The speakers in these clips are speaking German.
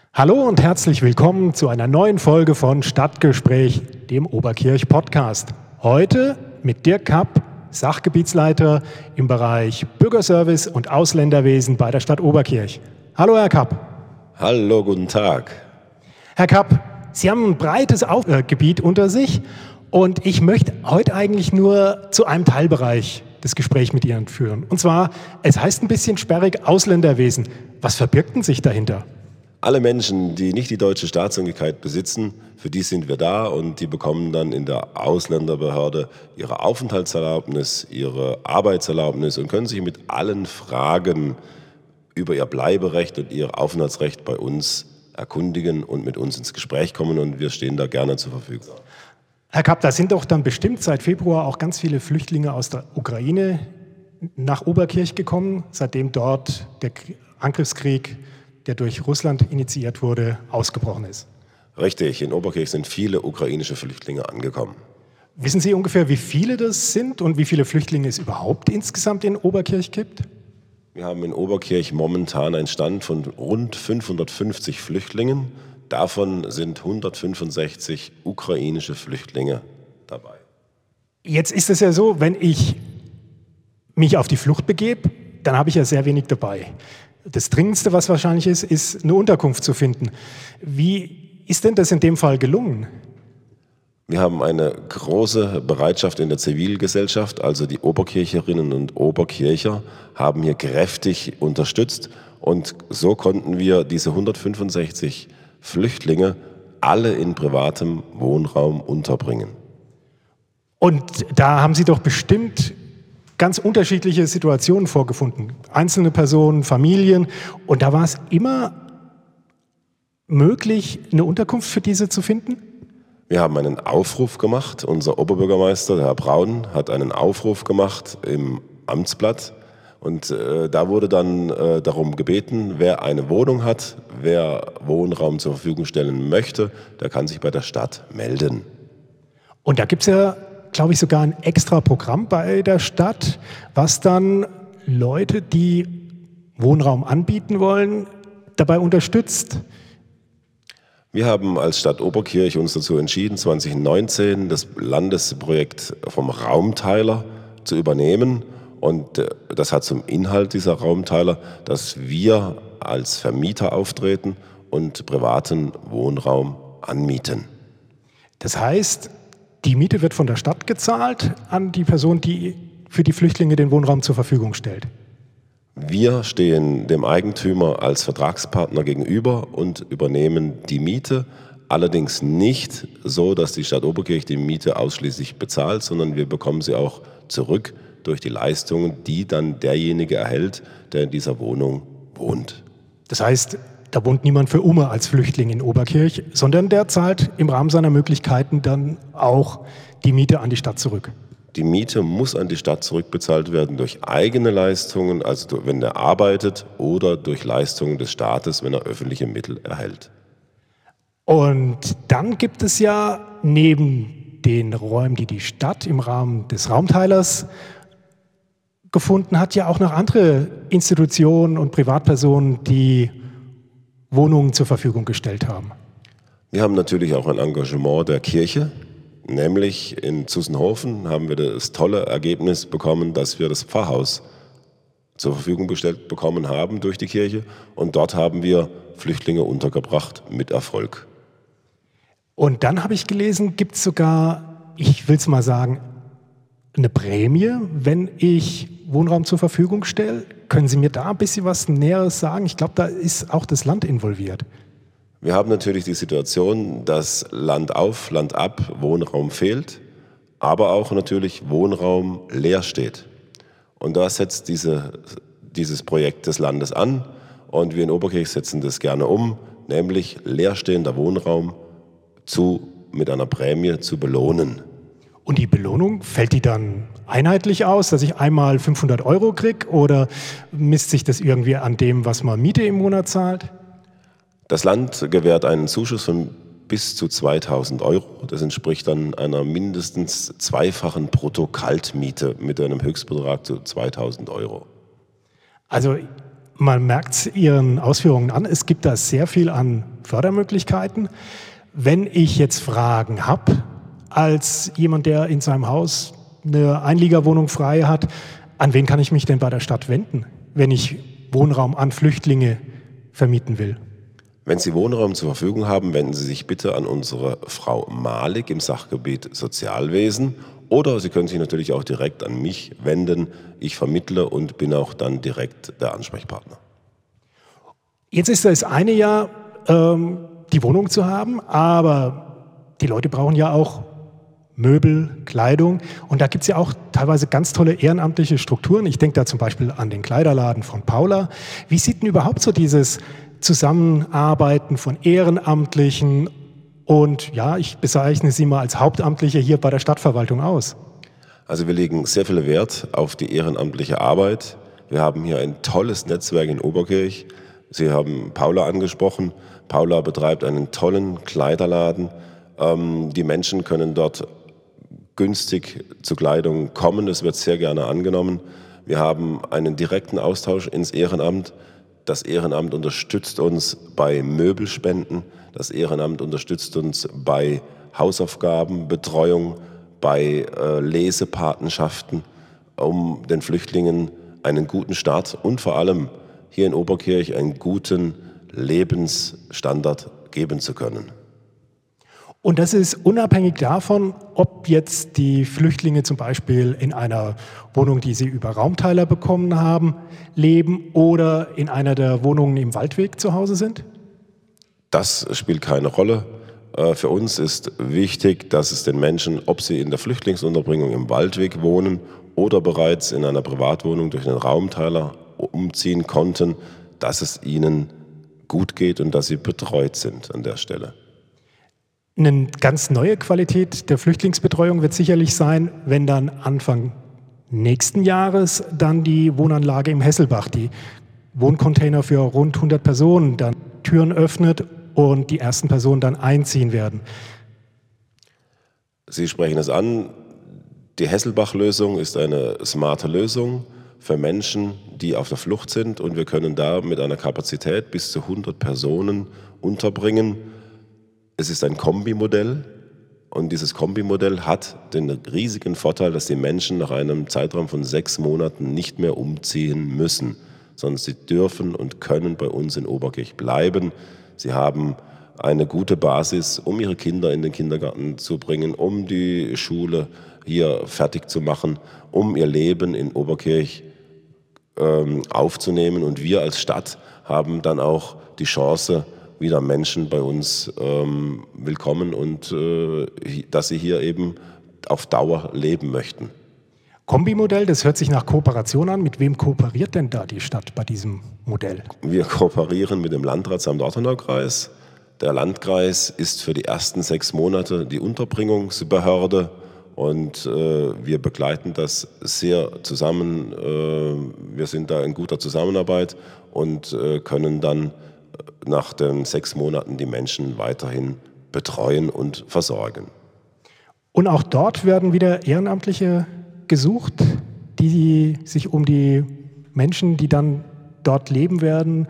Hallo und herzlich willkommen zu einer neuen Folge von Stadtgespräch, dem Oberkirch-Podcast. Heute mit Dirk Kapp, Sachgebietsleiter im Bereich Bürgerservice und Ausländerwesen bei der Stadt Oberkirch. Hallo, Herr Kapp. Hallo, guten Tag. Herr Kapp, Sie haben ein breites Gebiet unter sich und ich möchte heute eigentlich nur zu einem Teilbereich das Gespräch mit Ihnen führen. Und zwar, es heißt ein bisschen sperrig Ausländerwesen. Was verbirgt denn sich dahinter? Alle Menschen, die nicht die deutsche Staatsangehörigkeit besitzen, für die sind wir da und die bekommen dann in der Ausländerbehörde ihre Aufenthaltserlaubnis, ihre Arbeitserlaubnis und können sich mit allen Fragen über ihr Bleiberecht und ihr Aufenthaltsrecht bei uns erkundigen und mit uns ins Gespräch kommen und wir stehen da gerne zur Verfügung. Herr Kapp, da sind doch dann bestimmt seit Februar auch ganz viele Flüchtlinge aus der Ukraine nach Oberkirch gekommen, seitdem dort der Angriffskrieg, der durch Russland initiiert wurde, ausgebrochen ist. Richtig, in Oberkirch sind viele ukrainische Flüchtlinge angekommen. Wissen Sie ungefähr, wie viele das sind und wie viele Flüchtlinge es überhaupt insgesamt in Oberkirch gibt? Wir haben in Oberkirch momentan einen Stand von rund 550 Flüchtlingen. Davon sind 165 ukrainische Flüchtlinge dabei. Jetzt ist es ja so, wenn ich mich auf die Flucht begebe, dann habe ich ja sehr wenig dabei. Das Dringendste, was wahrscheinlich ist eine Unterkunft zu finden. Wie ist denn das in dem Fall gelungen? Wir haben eine große Bereitschaft in der Zivilgesellschaft, also die Oberkircherinnen und Oberkircher haben hier kräftig unterstützt und so konnten wir diese 165 Flüchtlinge alle in privatem Wohnraum unterbringen. Und da haben Sie doch bestimmt ganz unterschiedliche Situationen vorgefunden. Einzelne Personen, Familien. Und da war es immer möglich, eine Unterkunft für diese zu finden? Wir haben einen Aufruf gemacht. Unser Oberbürgermeister, der Herr Braun, hat einen Aufruf gemacht im Amtsblatt. Und da wurde dann darum gebeten, wer eine Wohnung hat, wer Wohnraum zur Verfügung stellen möchte, der kann sich bei der Stadt melden. Und da gibt es ja, glaube ich, sogar ein extra Programm bei der Stadt, was dann Leute, die Wohnraum anbieten wollen, dabei unterstützt. Wir haben als Stadt Oberkirch uns dazu entschieden, 2019 das Landesprojekt vom Raumteiler zu übernehmen. Und das hat zum Inhalt dieser Raumteiler, dass wir als Vermieter auftreten und privaten Wohnraum anmieten. Das heißt, die Miete wird von der Stadt gezahlt an die Person, die für die Flüchtlinge den Wohnraum zur Verfügung stellt. Wir stehen dem Eigentümer als Vertragspartner gegenüber und übernehmen die Miete. Allerdings nicht so, dass die Stadt Oberkirch die Miete ausschließlich bezahlt, sondern wir bekommen sie auch zurück durch die Leistungen, die dann derjenige erhält, der in dieser Wohnung wohnt. Das heißt, da wohnt niemand für immer als Flüchtling in Oberkirch, sondern der zahlt im Rahmen seiner Möglichkeiten dann auch die Miete an die Stadt zurück. Die Miete muss an die Stadt zurückbezahlt werden durch eigene Leistungen, also wenn er arbeitet, oder durch Leistungen des Staates, wenn er öffentliche Mittel erhält. Und dann gibt es ja neben den Räumen, die die Stadt im Rahmen des Raumteilers gefunden hat, ja auch noch andere Institutionen und Privatpersonen, die Wohnungen zur Verfügung gestellt haben. Wir haben natürlich auch ein Engagement der Kirche, nämlich in Zussenhofen haben wir das tolle Ergebnis bekommen, dass wir das Pfarrhaus zur Verfügung gestellt bekommen haben durch die Kirche und dort haben wir Flüchtlinge untergebracht mit Erfolg. Und dann habe ich gelesen, gibt es sogar, ich will es mal sagen, eine Prämie, wenn ich Wohnraum zur Verfügung stelle. Können Sie mir da ein bisschen was Näheres sagen? Ich glaube, da ist auch das Land involviert. Wir haben natürlich die Situation, dass Land auf, Land ab Wohnraum fehlt, aber auch natürlich Wohnraum leer steht. Und da setzt dieses Projekt des Landes an und wir in Oberkirch setzen das gerne um, nämlich leerstehender Wohnraum mit einer Prämie zu belohnen. Und die Belohnung, fällt die dann einheitlich aus, dass ich einmal 500 € kriege oder misst sich das irgendwie an dem, was man Miete im Monat zahlt? Das Land gewährt einen Zuschuss von bis zu 2.000 €. Das entspricht dann einer mindestens zweifachen Brutto-Kaltmiete mit einem Höchstbetrag zu 2.000 €. Also man merkt es Ihren Ausführungen an, es gibt da sehr viel an Fördermöglichkeiten. Wenn ich jetzt Fragen habe, als jemand, der in seinem Haus eine Einliegerwohnung frei hat, an wen kann ich mich denn bei der Stadt wenden, wenn ich Wohnraum an Flüchtlinge vermieten will? Wenn Sie Wohnraum zur Verfügung haben, wenden Sie sich bitte an unsere Frau Malik im Sachgebiet Sozialwesen oder Sie können sich natürlich auch direkt an mich wenden. Ich vermittle und bin auch dann direkt der Ansprechpartner. Jetzt ist das eine ja, die Wohnung zu haben, aber die Leute brauchen ja auch Möbel, Kleidung und da gibt es ja auch teilweise ganz tolle ehrenamtliche Strukturen. Ich denke da zum Beispiel an den Kleiderladen von Paula. Wie sieht denn überhaupt so dieses Zusammenarbeiten von Ehrenamtlichen und ja, ich bezeichne sie mal als Hauptamtliche hier bei der Stadtverwaltung aus? Also wir legen sehr viel Wert auf die ehrenamtliche Arbeit. Wir haben hier ein tolles Netzwerk in Oberkirch. Sie haben Paula angesprochen. Paula betreibt einen tollen Kleiderladen. Die Menschen können dort günstig zu Kleidung kommen. Das wird sehr gerne angenommen. Wir haben einen direkten Austausch ins Ehrenamt. Das Ehrenamt unterstützt uns bei Möbelspenden. Das Ehrenamt unterstützt uns bei Hausaufgaben, Betreuung, bei Lesepatenschaften, um den Flüchtlingen einen guten Start und vor allem hier in Oberkirch einen guten Lebensstandard geben zu können. Und das ist unabhängig davon, ob jetzt die Flüchtlinge zum Beispiel in einer Wohnung, die sie über Raumteiler bekommen haben, leben oder in einer der Wohnungen im Waldweg zu Hause sind? Das spielt keine Rolle. Für uns ist wichtig, dass es den Menschen, ob sie in der Flüchtlingsunterbringung im Waldweg wohnen oder bereits in einer Privatwohnung durch einen Raumteiler umziehen konnten, dass es ihnen gut geht und dass sie betreut sind an der Stelle. Eine ganz neue Qualität der Flüchtlingsbetreuung wird sicherlich sein, wenn dann Anfang nächsten Jahres dann die Wohnanlage im Hesselbach, die Wohncontainer für rund 100 Personen, dann Türen öffnet und die ersten Personen dann einziehen werden. Sie sprechen es an, die Hesselbach-Lösung ist eine smarte Lösung für Menschen, die auf der Flucht sind und wir können da mit einer Kapazität bis zu 100 Personen unterbringen. Es ist ein Kombimodell und dieses Kombimodell hat den riesigen Vorteil, dass die Menschen nach einem Zeitraum von 6 Monaten nicht mehr umziehen müssen, sondern sie dürfen und können bei uns in Oberkirch bleiben. Sie haben eine gute Basis, um ihre Kinder in den Kindergarten zu bringen, um die Schule hier fertig zu machen, um ihr Leben in Oberkirch aufzunehmen. Und wir als Stadt haben dann auch die Chance, wieder Menschen bei uns willkommen und dass sie hier eben auf Dauer leben möchten. Kombimodell, das hört sich nach Kooperation an. Mit wem kooperiert denn da die Stadt bei diesem Modell? Wir kooperieren mit dem Landratsamt Ortenaukreis. Der Landkreis ist für die ersten 6 Monate die Unterbringungsbehörde und wir begleiten das sehr zusammen. Wir sind da in guter Zusammenarbeit und können dann nach den 6 Monaten die Menschen weiterhin betreuen und versorgen. Und auch dort werden wieder Ehrenamtliche gesucht, die sich um die Menschen, die dann dort leben werden,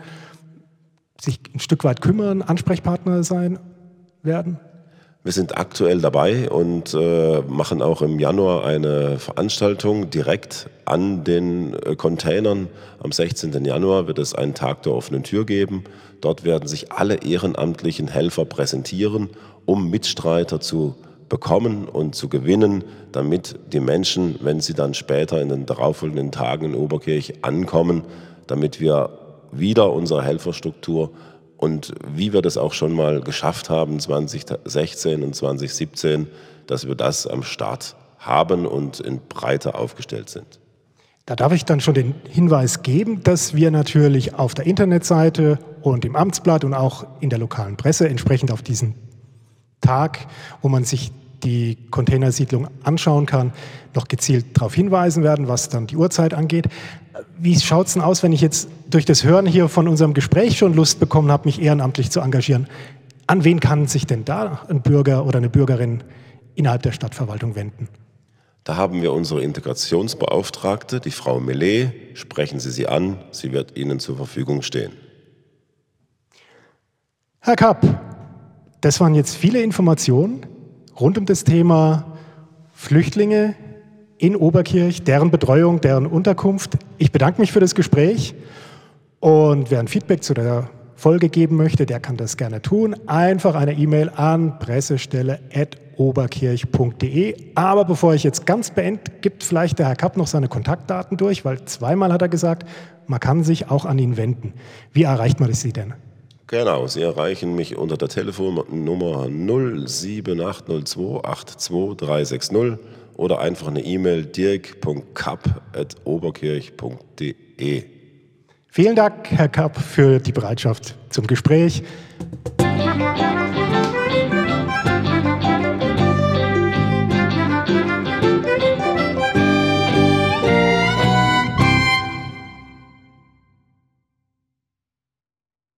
sich ein Stück weit kümmern, Ansprechpartner sein werden? Wir sind aktuell dabei und machen auch im Januar eine Veranstaltung direkt an den Containern. Am 16. Januar wird es einen Tag der offenen Tür geben. Dort werden sich alle ehrenamtlichen Helfer präsentieren, um Mitstreiter zu bekommen und zu gewinnen, damit die Menschen, wenn sie dann später in den darauffolgenden Tagen in Oberkirch ankommen, damit wir wieder unsere Helferstruktur und wie wir das auch schon mal geschafft haben 2016 und 2017, dass wir das am Start haben und in Breite aufgestellt sind. Da darf ich dann schon den Hinweis geben, dass wir natürlich auf der Internetseite und im Amtsblatt und auch in der lokalen Presse entsprechend auf diesen Tag, wo man sich die Containersiedlung anschauen kann, noch gezielt darauf hinweisen werden, was dann die Uhrzeit angeht. Wie schaut es denn aus, wenn ich jetzt durch das Hören hier von unserem Gespräch schon Lust bekommen habe, mich ehrenamtlich zu engagieren? An wen kann sich denn da ein Bürger oder eine Bürgerin innerhalb der Stadtverwaltung wenden? Da haben wir unsere Integrationsbeauftragte, die Frau Millet. Sprechen Sie sie an, sie wird Ihnen zur Verfügung stehen. Herr Kapp, das waren jetzt viele Informationen rund um das Thema Flüchtlinge in Oberkirch, deren Betreuung, deren Unterkunft. Ich bedanke mich für das Gespräch und wer ein Feedback zu der Folge geben möchte, der kann das gerne tun. Einfach eine E-Mail an pressestelle@oberkirch.de. Aber bevor ich jetzt ganz beende, gibt vielleicht der Herr Kapp noch seine Kontaktdaten durch, weil zweimal hat er gesagt, man kann sich auch an ihn wenden. Wie erreicht man Sie denn? Genau, Sie erreichen mich unter der Telefonnummer 07802 82360 oder einfach eine E-Mail dirk.kapp@oberkirch.de. Vielen Dank, Herr Kapp, für die Bereitschaft zum Gespräch.